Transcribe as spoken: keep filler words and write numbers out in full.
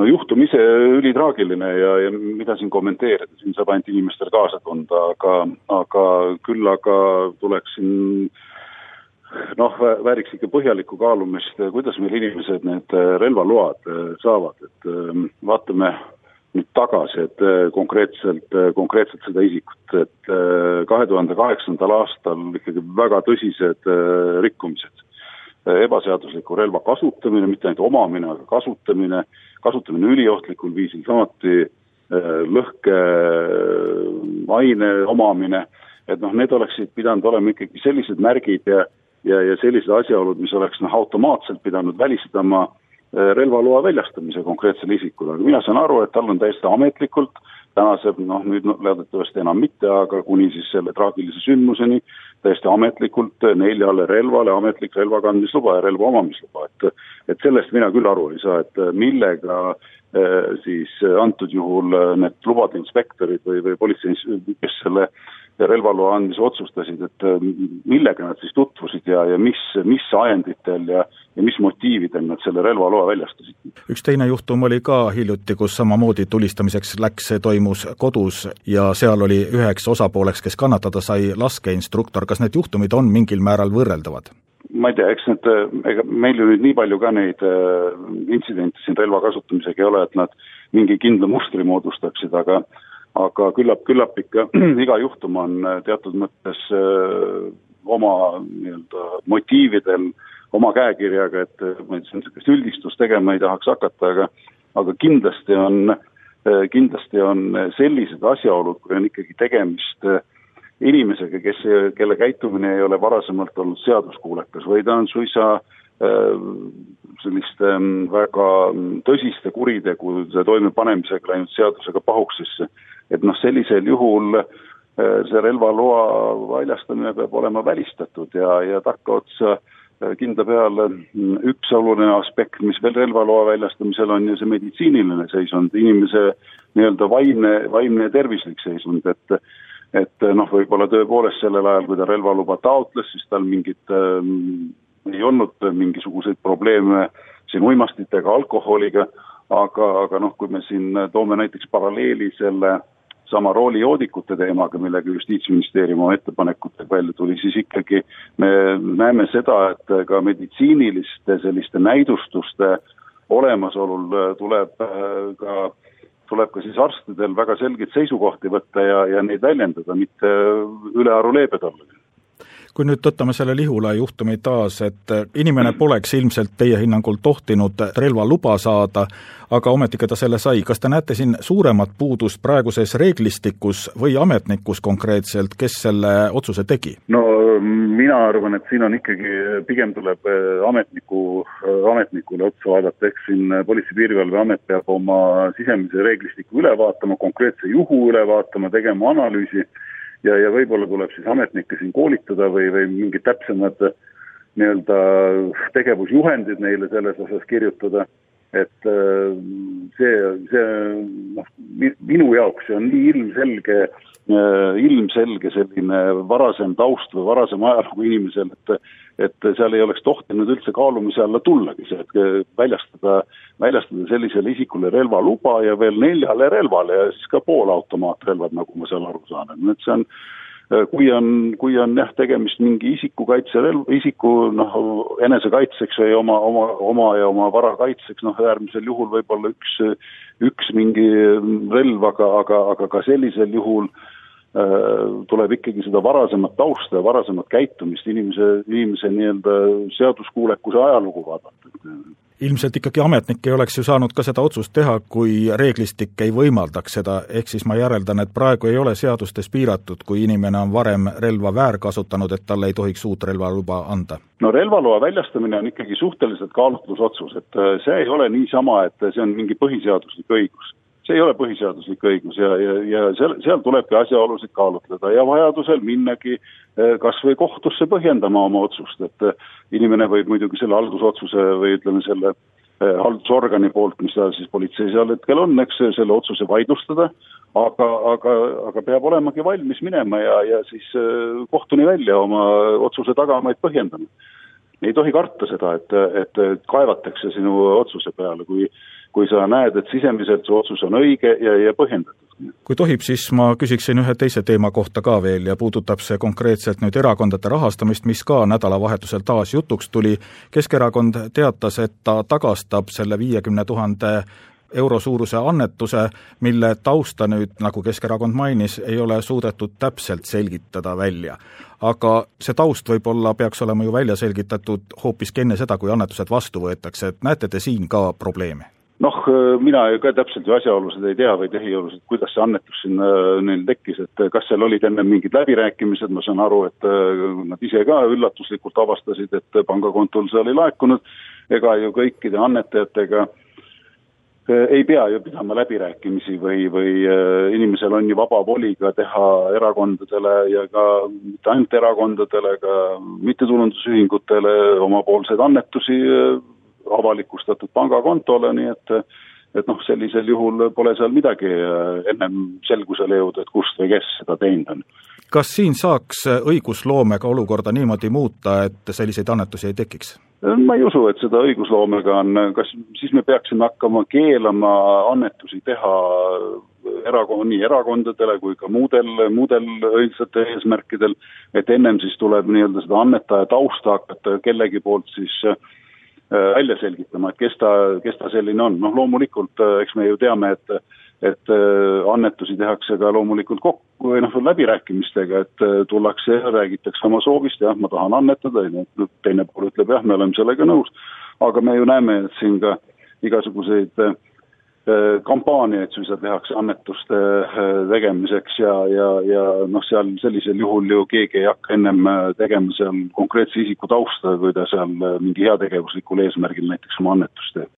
no juhtum ise ülitraagiline ja, ja mida siin kommenteerida, siin saab ainult inimestel kaasa tunda, aga, aga küll aga tuleks siin, noh, vääriks ikka põhjalikku kaalumist, kuidas meil inimesed need relvaload saavad, et vaatame nüüd tagasi, et konkreetselt, konkreetselt seda isikut, et kahe tuhande kaheksandal aastal ikkagi väga tõsised rikkumised. Ebaseadusliku relva kasutamine, mitte ainult omamine, aga kasutamine, kasutamine üliohtlikul viisil, samuti lõhke aine omamine, et noh, need oleksid pidanud olema ikkagi sellised märgid ja, ja, ja sellised asjaolud, mis oleks noh, automaatselt pidanud välistama relvaloa väljastamise konkreetsele isikule, aga mina saan aru, et tal on täiesti ametlikult, tänaseb, noh nüüd lädetavasti enam mitte, aga kuni siis selle traagilise sündmuseni, täiesti ametlikult neljale relvale ametlik relvakandmisluba ja relva omamisluba, et, et sellest mina küll aru ei saa, et millega eh, siis antud juhul need lubade inspektorid või, või politsei, kes selle relvaloa andmise otsustasid, et millega nad siis tutvusid ja, ja mis, mis ajenditel ja, ja mis motiividel nad selle relvaloa väljastasid. Üks teine juhtum oli ka hiljuti, kus samamoodi tulistamiseks läks, toimus kodus ja seal oli üheks osapooleks, kes kannatada sai laskeinstruktor. Kas need juhtumid on mingil määral võrreldavad? Ma ei tea, eks need, ega meil ju nüüd nii palju ka neid intsidente siin relva kasutamisega ei ole, et nad mingi kindla mustri moodustaksid, aga aga küllap, küllap ikka iga juhtum on teatud mõttes öö, oma nii-öelda motiividel, oma käekirjaga, et ma ei tea, üldistust tegema ei tahaks hakata, aga, aga kindlasti on, kindlasti on sellised asjaolud, kui on ikkagi tegemist inimesega, kes, kelle käitumine ei ole varasemalt olnud seaduskuulekas või ta on suisa selliste väga tõsiste kuritegude toimepanemisega läinud seadusega pahuksisse. Et noh, sellisel juhul see relvaloa väljastamine peab olema välistatud ja, ja takkaotsa kindla peale üks oluline aspekt, mis veel relvaloa väljastamisel on ja see meditsiiniline seisund, inimese nii-öelda vaimne, vaimne tervislik seisund, et et noh, võib-olla tõepoolest sellel ajal, kui ta relvaluba taotles, siis tal mingit äh, ei olnud mingisuguseid probleeme siin uimastitega, alkoholiga, aga, aga noh, kui me siin toome näiteks paralleeli selle sama roolijoodikute teemaga, millega Justiitsministeerium oma ettepanekutega välja tuli, siis ikkagi me näeme seda, et ka meditsiiniliste selliste näidustuste olemasolul tuleb ka tuleb ka siis arstidel väga selgeid seisukohti võtta ja, ja neid väljendada, mitte ülearu leebed olla. Kui nüüd võtame selle Lihula juhtumi taas, et inimene poleks ilmselt teie hinnangul tohtinud relva luba saada, aga ometigi ta selle sai. Kas te näete siin suuremat puudust praeguses reeglistikus või ametnikus konkreetselt, kes selle otsuse tegi? No mina arvan, et siin on ikkagi, pigem tuleb ametniku, ametnikule otsa vaadata, eks siin Politsei- ja Piirivalveamet peab oma sisemise reeglistiku üle vaatama, konkreetse juhu üle vaatama, tegema analüüsi, ja, ja võib-olla tuleb siis ametnikke siin koolitada või, või mingid täpsemad nii-öelda tegevusjuhendid neile selles osas kirjutada, et see, see noh, minu jaoks see on nii ilmselge, ilmselge selline varasem taust või varasem ajalugu inimesel, et, et seal ei oleks tohtinud üldse kaalumise alla tullagi see, et väljastada, väljastada sellisele isikule relvaluba ja veel neljale relvale ja siis ka poolautomaatrelvad, nagu ma seal aru saan. Et see on, kui on, kui on jah, tegemist mingi isiku kaitserelv, isiku noh, enesekaitseks või oma, oma, oma ja oma vara kaitseks, noh äärmisel juhul võib-olla üks, üks mingi relv, aga, aga, aga ka sellisel juhul tuleb ikkagi seda varasemat tausta ja varasemat käitumist inimese, inimese nii-öelda seaduskuulekuse ajalugu vaadata. Ilmselt ikkagi ametnik ei oleks ju saanud ka seda otsust teha, kui reeglistik ei võimaldaks seda, ehk siis ma järeldan, et praegu ei ole seadustes piiratud, kui inimene on varem relva väärkasutanud, et talle ei tohiks uut relvaluba anda. No relvaloa väljastamine on ikkagi suhteliselt kaalutlusotsus, et see ei ole niisama, et see on mingi põhiseaduslik õigus. See ei ole põhiseaduslik õigus ja, ja, ja seal, seal tulebki asjaolusid kaalutleda ja vajadusel minnagi kas või kohtusse põhjendama oma otsust, et inimene võib muidugi selle haldusotsuse või ütleme selle haldusorgani poolt, mis ta siis politsei seal hetkel on, eks selle otsuse vaidlustada, aga, aga, aga peab olemagi valmis minema ja, ja siis kohtuni välja oma otsuse tagamaid põhjendama. Ei tohi karta seda, et, et kaevatakse sinu otsuse peale, kui kui sa näed, et sisemiselt see otsus on õige ja, ja põhjendatud. Kui tohib, siis ma küsiksin ühe teise teema kohta ka veel ja puudutab see konkreetselt nüüd erakondade rahastamist, mis ka nädalavahetusel taas jutuks tuli. Keskerakond teatas, et ta tagastab selle viiekümne tuhande euro suuruse annetuse, mille tausta nüüd, nagu Keskerakond mainis, ei ole suudetud täpselt selgitada välja. Aga see taust võib-olla peaks olema ju välja selgitatud hoopiski enne seda, kui annetused vastu võetakse, et näete te siin ka probleeme? Noh, mina ka täpselt ju asjaolusid ei tea või tehiolusid, kuidas see annetus siin neil tekkis, et kas seal olid enne mingid läbirääkimised, ma saan aru, et nad ise ka üllatuslikult avastasid, et pangakontol see oli laekunud, ega ju kõikide annetajatega ei pea ju pidama läbirääkimisi või, või inimesel on ju vaba voliga teha erakondadele ja ka mitte ainult erakondadele, ka mittetulundusühingutele omapoolseid annetusi avalikustatud pangakontole, nii et, et noh, sellisel juhul pole seal midagi ennem selgusele jõuda, et kust või kes seda teinud on. Kas siin saaks õigusloomega olukorda niimoodi muuta, et selliseid annetusi ei tekiks? Ma ei usu, et seda õigusloomega on, kas siis me peaksime hakkama keelama annetusi teha erakond, nii erakondadele kui ka muudel, muudel õilsate eesmärkidel, et ennem siis tuleb nii-öelda seda annetaja tausta hakata kellegi poolt siis välja selgitama, et kes ta, kes ta selline on. Noh, loomulikult, eks me ju teame, et, et annetusi tehakse ka loomulikult kokku või noh, läbirääkimistega, et tullakse ja räägitakse oma soovist, jah, ma tahan annetada, teine pool ütleb, jah, me oleme sellega nõus, aga me ju näeme, et siin ka igasuguseid kampaaniaid suisa tehakse annetuste tegemiseks ja, ja, ja noh, seal sellisel juhul ju keegi ei hakka ennem tegema seal konkreetse isiku tausta, kui ta seal mingi heategevuslikul eesmärgil näiteks oma annetust teeb.